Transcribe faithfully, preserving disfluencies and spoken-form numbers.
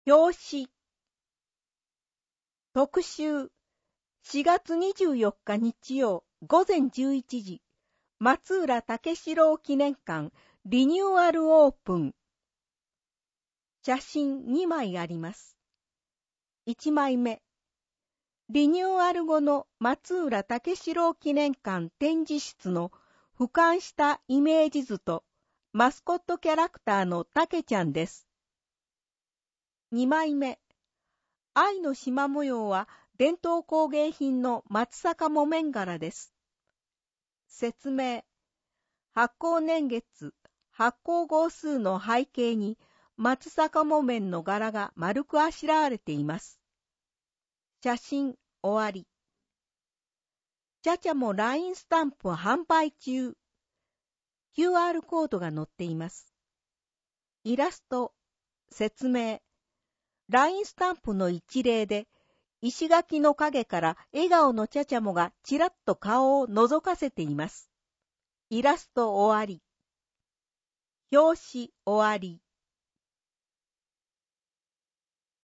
表紙特集しがつにじゅうよっか日曜午前じゅういちじ松浦武四郎記念館リニューアルオープン。写真にまいあります。いちまいめ、リニューアル後の松浦武四郎記念館展示室の俯瞰したイメージ図とマスコットキャラクターのたけちゃんです。にまいめ、愛の縞模様は伝統工芸品の松阪木綿柄です。説明、発行年月、発行号数の背景に松阪木綿の柄が丸くあしらわれています。写真終わり。チャチャも ライン スタンプ販売中。キューアール コードが載っています。イラスト、説明。ライン スタンプの一例で、石垣の影から笑顔のチャチャモがちらっと顔を覗かせています。イラスト終わり。表紙終わり。